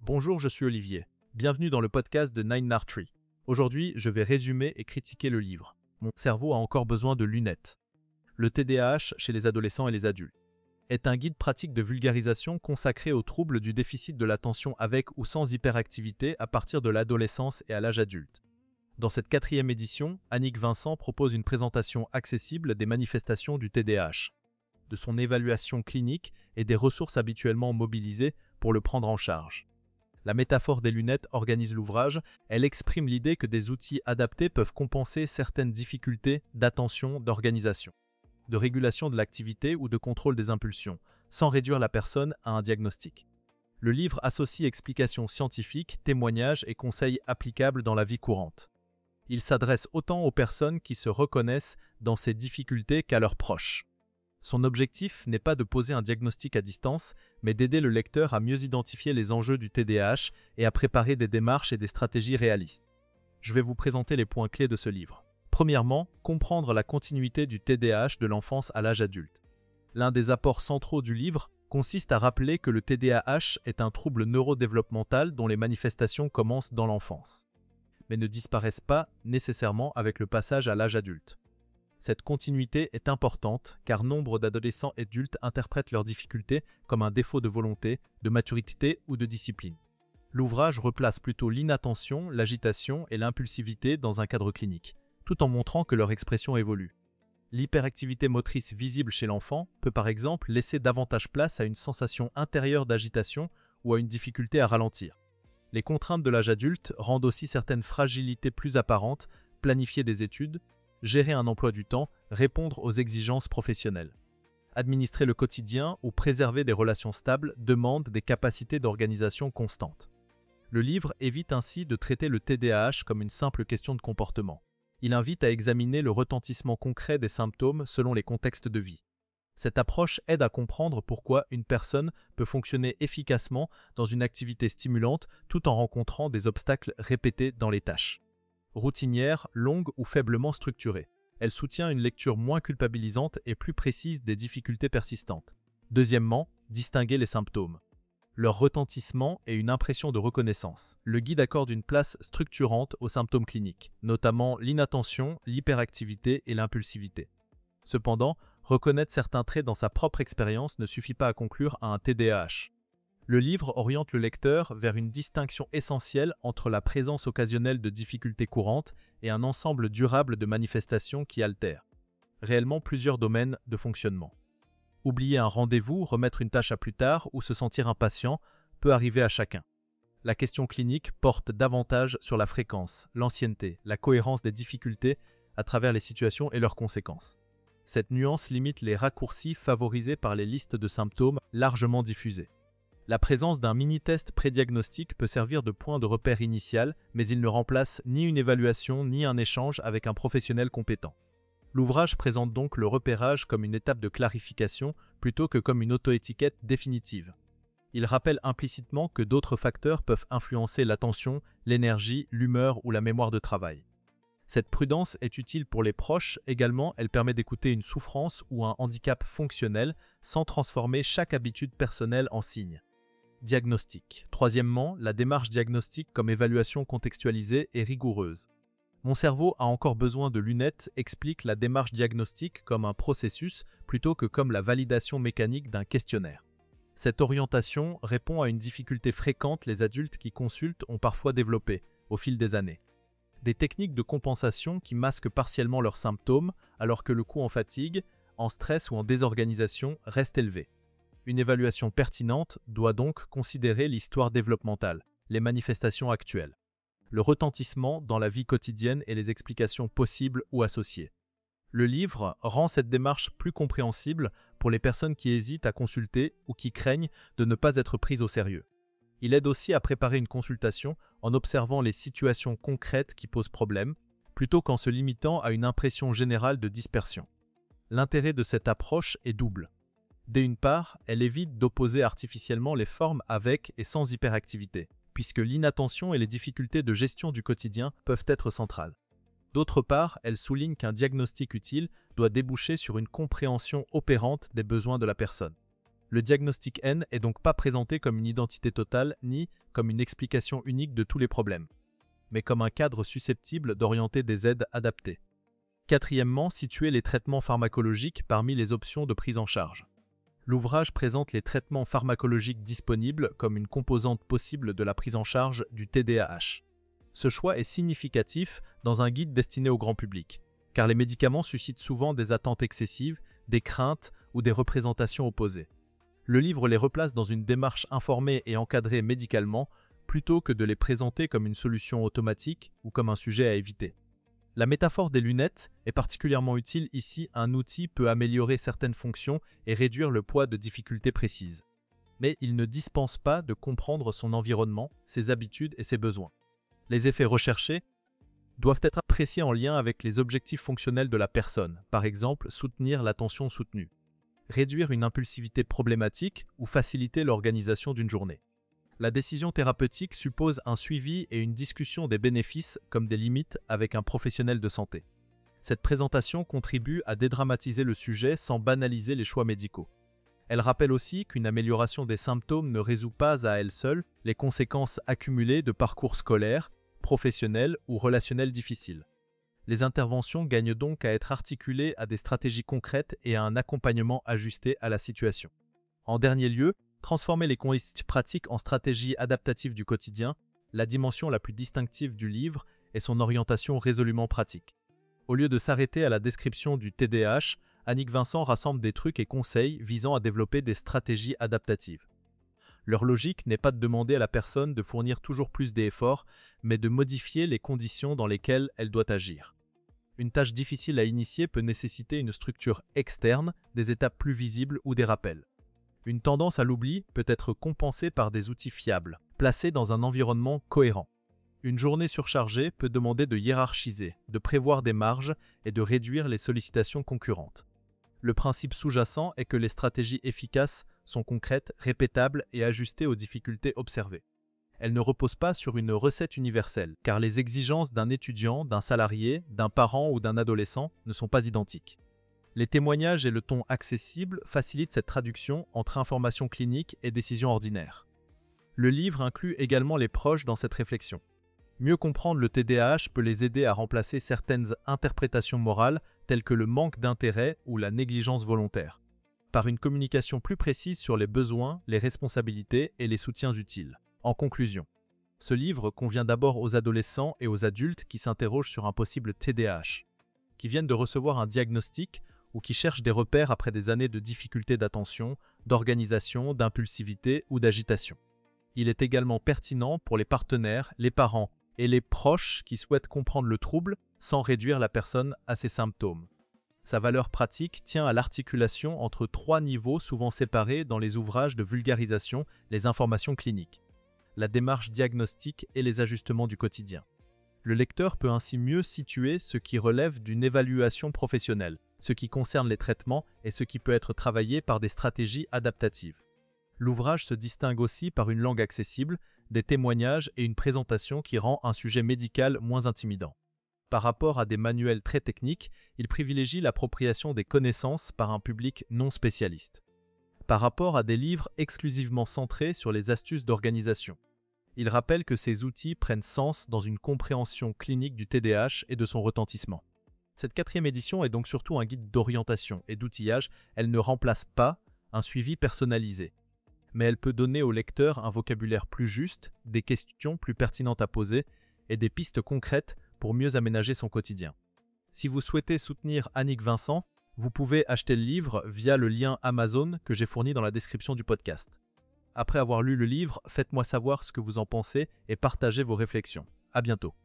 Bonjour, je suis Olivier. Bienvenue dans le podcast de Nine Nard Tree. Aujourd'hui, je vais résumer et critiquer le livre. Mon cerveau a encore besoin de lunettes. Le TDAH chez les adolescents et les adultes est un guide pratique de vulgarisation consacré aux troubles du déficit de l'attention avec ou sans hyperactivité à partir de l'adolescence et à l'âge adulte. Dans cette 4e édition, Annick Vincent propose une présentation accessible des manifestations du TDAH, de son évaluation clinique et des ressources habituellement mobilisées pour le prendre en charge. La métaphore des lunettes organise l'ouvrage, elle exprime l'idée que des outils adaptés peuvent compenser certaines difficultés d'attention, d'organisation, de régulation de l'activité ou de contrôle des impulsions, sans réduire la personne à un diagnostic. Le livre associe explications scientifiques, témoignages et conseils applicables dans la vie courante. Il s'adresse autant aux personnes qui se reconnaissent dans ces difficultés qu'à leurs proches. Son objectif n'est pas de poser un diagnostic à distance, mais d'aider le lecteur à mieux identifier les enjeux du TDAH et à préparer des démarches et des stratégies réalistes. Je vais vous présenter les points clés de ce livre. Premièrement, comprendre la continuité du TDAH de l'enfance à l'âge adulte. L'un des apports centraux du livre consiste à rappeler que le TDAH est un trouble neurodéveloppemental dont les manifestations commencent dans l'enfance, mais ne disparaissent pas nécessairement avec le passage à l'âge adulte. Cette continuité est importante car nombre d'adolescents et adultes interprètent leurs difficultés comme un défaut de volonté, de maturité ou de discipline. L'ouvrage replace plutôt l'inattention, l'agitation et l'impulsivité dans un cadre clinique, tout en montrant que leur expression évolue. L'hyperactivité motrice visible chez l'enfant peut par exemple laisser davantage place à une sensation intérieure d'agitation ou à une difficulté à ralentir. Les contraintes de l'âge adulte rendent aussi certaines fragilités plus apparentes, planifier des études, gérer un emploi du temps, répondre aux exigences professionnelles. Administrer le quotidien ou préserver des relations stables demande des capacités d'organisation constantes. Le livre évite ainsi de traiter le TDAH comme une simple question de comportement. Il invite à examiner le retentissement concret des symptômes selon les contextes de vie. Cette approche aide à comprendre pourquoi une personne peut fonctionner efficacement dans une activité stimulante tout en rencontrant des obstacles répétés dans les tâches. Routinière, longue ou faiblement structurée. Elle soutient une lecture moins culpabilisante et plus précise des difficultés persistantes. Deuxièmement, distinguer les symptômes, leur retentissement et une impression de reconnaissance. Le guide accorde une place structurante aux symptômes cliniques, notamment l'inattention, l'hyperactivité et l'impulsivité. Cependant, reconnaître certains traits dans sa propre expérience ne suffit pas à conclure à un TDAH. Le livre oriente le lecteur vers une distinction essentielle entre la présence occasionnelle de difficultés courantes et un ensemble durable de manifestations qui altèrent réellement plusieurs domaines de fonctionnement. Oublier un rendez-vous, remettre une tâche à plus tard ou se sentir impatient peut arriver à chacun. La question clinique porte davantage sur la fréquence, l'ancienneté, la cohérence des difficultés à travers les situations et leurs conséquences. Cette nuance limite les raccourcis favorisés par les listes de symptômes largement diffusées. La présence d'un mini-test prédiagnostique peut servir de point de repère initial, mais il ne remplace ni une évaluation ni un échange avec un professionnel compétent. L'ouvrage présente donc le repérage comme une étape de clarification plutôt que comme une auto-étiquette définitive. Il rappelle implicitement que d'autres facteurs peuvent influencer l'attention, l'énergie, l'humeur ou la mémoire de travail. Cette prudence est utile pour les proches, également elle permet d'écouter une souffrance ou un handicap fonctionnel sans transformer chaque habitude personnelle en signe. Diagnostic. Troisièmement, la démarche diagnostique comme évaluation contextualisée et rigoureuse. Mon cerveau a encore besoin de lunettes explique la démarche diagnostique comme un processus plutôt que comme la validation mécanique d'un questionnaire. Cette orientation répond à une difficulté fréquente les adultes qui consultent ont parfois développée au fil des années. Des techniques de compensation qui masquent partiellement leurs symptômes alors que le coût en fatigue, en stress ou en désorganisation reste élevé. Une évaluation pertinente doit donc considérer l'histoire développementale, les manifestations actuelles, le retentissement dans la vie quotidienne et les explications possibles ou associées. Le livre rend cette démarche plus compréhensible pour les personnes qui hésitent à consulter ou qui craignent de ne pas être prises au sérieux. Il aide aussi à préparer une consultation en observant les situations concrètes qui posent problème, plutôt qu'en se limitant à une impression générale de dispersion. L'intérêt de cette approche est double. D'une part, elle évite d'opposer artificiellement les formes avec et sans hyperactivité, puisque l'inattention et les difficultés de gestion du quotidien peuvent être centrales. D'autre part, elle souligne qu'un diagnostic utile doit déboucher sur une compréhension opérante des besoins de la personne. Le diagnostic N est donc pas présenté comme une identité totale ni comme une explication unique de tous les problèmes, mais comme un cadre susceptible d'orienter des aides adaptées. Quatrièmement, situer les traitements pharmacologiques parmi les options de prise en charge. L'ouvrage présente les traitements pharmacologiques disponibles comme une composante possible de la prise en charge du TDAH. Ce choix est significatif dans un guide destiné au grand public, car les médicaments suscitent souvent des attentes excessives, des craintes ou des représentations opposées. Le livre les replace dans une démarche informée et encadrée médicalement, plutôt que de les présenter comme une solution automatique ou comme un sujet à éviter. La métaphore des lunettes est particulièrement utile ici. Un outil peut améliorer certaines fonctions et réduire le poids de difficultés précises. Mais il ne dispense pas de comprendre son environnement, ses habitudes et ses besoins. Les effets recherchés doivent être appréciés en lien avec les objectifs fonctionnels de la personne, par exemple soutenir l'attention soutenue, réduire une impulsivité problématique ou faciliter l'organisation d'une journée. La décision thérapeutique suppose un suivi et une discussion des bénéfices comme des limites avec un professionnel de santé. Cette présentation contribue à dédramatiser le sujet sans banaliser les choix médicaux. Elle rappelle aussi qu'une amélioration des symptômes ne résout pas à elle seule les conséquences accumulées de parcours scolaires, professionnels ou relationnels difficiles. Les interventions gagnent donc à être articulées à des stratégies concrètes et à un accompagnement ajusté à la situation. En dernier lieu, transformer les concepts pratiques en stratégies adaptatives du quotidien, la dimension la plus distinctive du livre est son orientation résolument pratique. Au lieu de s'arrêter à la description du TDAH, Annick Vincent rassemble des trucs et conseils visant à développer des stratégies adaptatives. Leur logique n'est pas de demander à la personne de fournir toujours plus d'efforts, mais de modifier les conditions dans lesquelles elle doit agir. Une tâche difficile à initier peut nécessiter une structure externe, des étapes plus visibles ou des rappels. Une tendance à l'oubli peut être compensée par des outils fiables, placés dans un environnement cohérent. Une journée surchargée peut demander de hiérarchiser, de prévoir des marges et de réduire les sollicitations concurrentes. Le principe sous-jacent est que les stratégies efficaces sont concrètes, répétables et ajustées aux difficultés observées. Elles ne reposent pas sur une recette universelle, car les exigences d'un étudiant, d'un salarié, d'un parent ou d'un adolescent ne sont pas identiques. Les témoignages et le ton accessible facilitent cette traduction entre informations cliniques et décisions ordinaires. Le livre inclut également les proches dans cette réflexion. Mieux comprendre le TDAH peut les aider à remplacer certaines interprétations morales telles que le manque d'intérêt ou la négligence volontaire, par une communication plus précise sur les besoins, les responsabilités et les soutiens utiles. En conclusion, ce livre convient d'abord aux adolescents et aux adultes qui s'interrogent sur un possible TDAH, qui viennent de recevoir un diagnostic ou qui cherchent des repères après des années de difficultés d'attention, d'organisation, d'impulsivité ou d'agitation. Il est également pertinent pour les partenaires, les parents et les proches qui souhaitent comprendre le trouble sans réduire la personne à ses symptômes. Sa valeur pratique tient à l'articulation entre trois niveaux souvent séparés dans les ouvrages de vulgarisation, les informations cliniques, la démarche diagnostique et les ajustements du quotidien. Le lecteur peut ainsi mieux situer ce qui relève d'une évaluation professionnelle, ce qui concerne les traitements et ce qui peut être travaillé par des stratégies adaptatives. L'ouvrage se distingue aussi par une langue accessible, des témoignages et une présentation qui rend un sujet médical moins intimidant. Par rapport à des manuels très techniques, il privilégie l'appropriation des connaissances par un public non spécialiste. Par rapport à des livres exclusivement centrés sur les astuces d'organisation, il rappelle que ces outils prennent sens dans une compréhension clinique du TDAH et de son retentissement. Cette 4e édition est donc surtout un guide d'orientation et d'outillage. Elle ne remplace pas un suivi personnalisé, mais elle peut donner au lecteur un vocabulaire plus juste, des questions plus pertinentes à poser et des pistes concrètes pour mieux aménager son quotidien. Si vous souhaitez soutenir Annick Vincent, vous pouvez acheter le livre via le lien Amazon que j'ai fourni dans la description du podcast. Après avoir lu le livre, faites-moi savoir ce que vous en pensez et partagez vos réflexions. À bientôt.